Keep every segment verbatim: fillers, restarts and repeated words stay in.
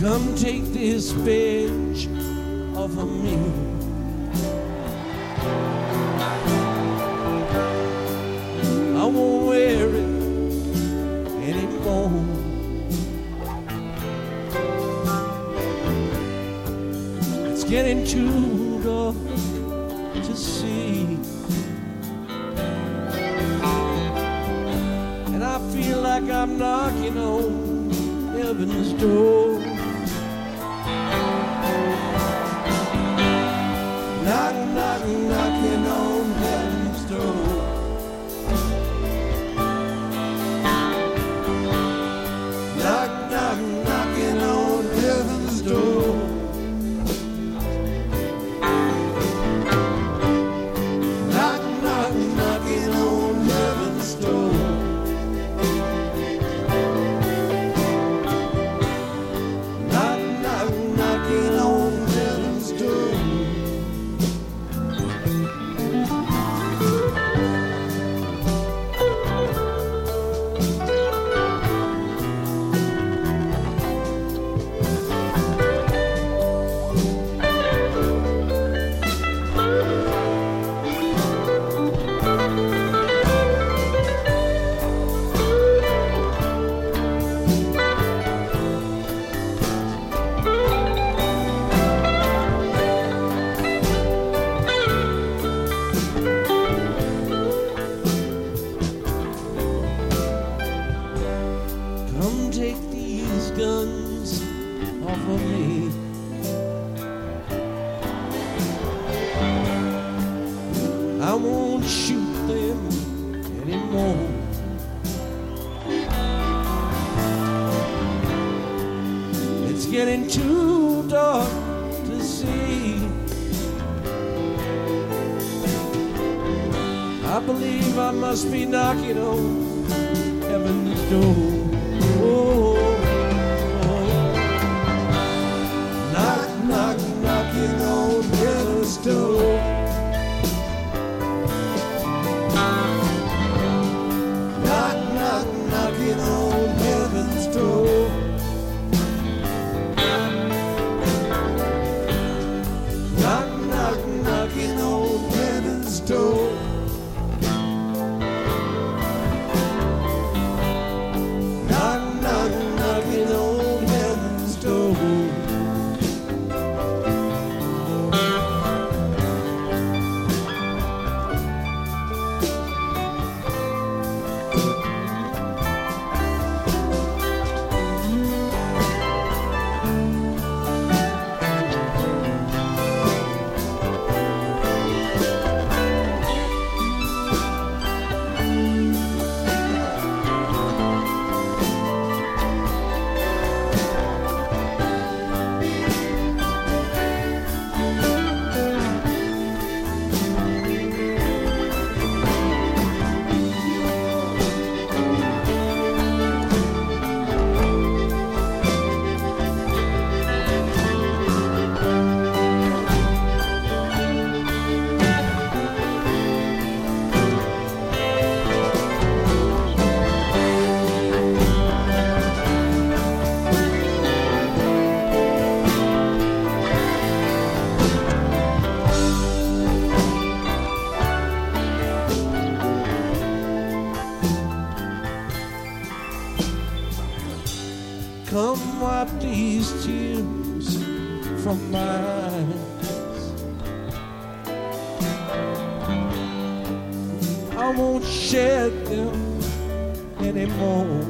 Come take this badge off of me. I won't wear it anymore. It's getting too dark to see, and I feel like I'm knocking on heaven's door. Knock, knock, knocking on heaven's door. Knock, knock, knocking on heaven's door. Knock, knock, knocking on heaven's door. Knock, knock, knocking on heaven's door. Come take these guns off of me. I won't shoot them anymore. It's getting too dark to see. I believe I must be knocking on heaven's door. Oh, oh. Knock, knock, knocking on heaven's door. Knock, knock, knocking on heaven's door. Knock, knock, knocking on heaven's door. Knock, knock, knocking on heaven's door. Come wipe these tears from my eyes. I won't shed them anymore.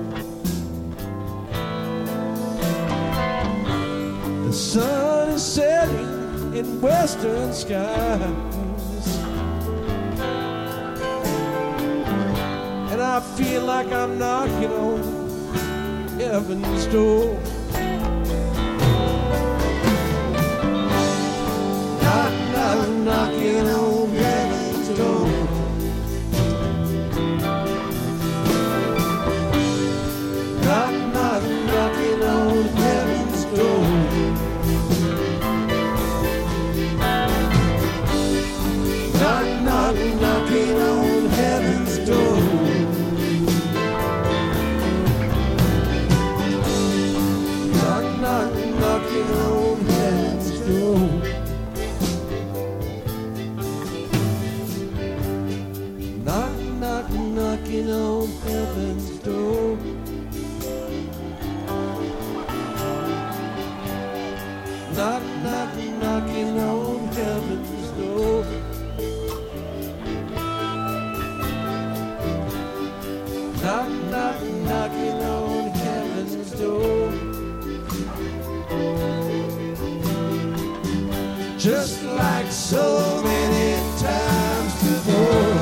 The sun is setting in western skies, and I feel like I'm knocking on heaven's door. Knock, knock, knocking on heaven's door. Knock, knock, knocking on heaven's door. Knock, knock, knocking on heaven's door. knocking on heaven's door. Knock, knock, knocking on heaven's door. Just like so many times before.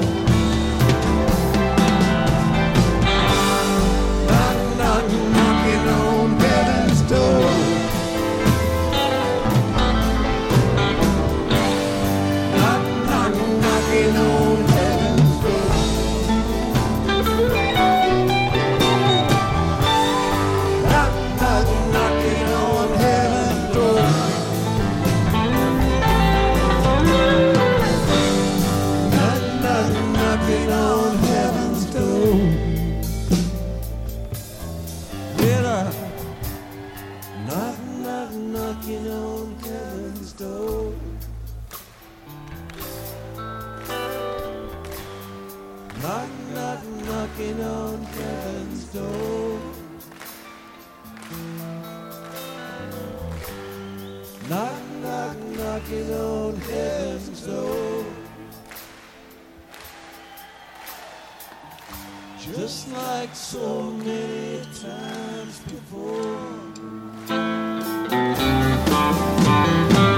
Knock, knock, knocking on heaven's door. Knock, knock, knocking on heaven's door. Knock, knock, knocking on heaven's door. Knocking on heaven's door. Well, uh, knock, knock, knocking on heaven's door. Knock, knock, knocking on heaven's door. Knock, knock, knocking on heaven's door. Just like so many times before.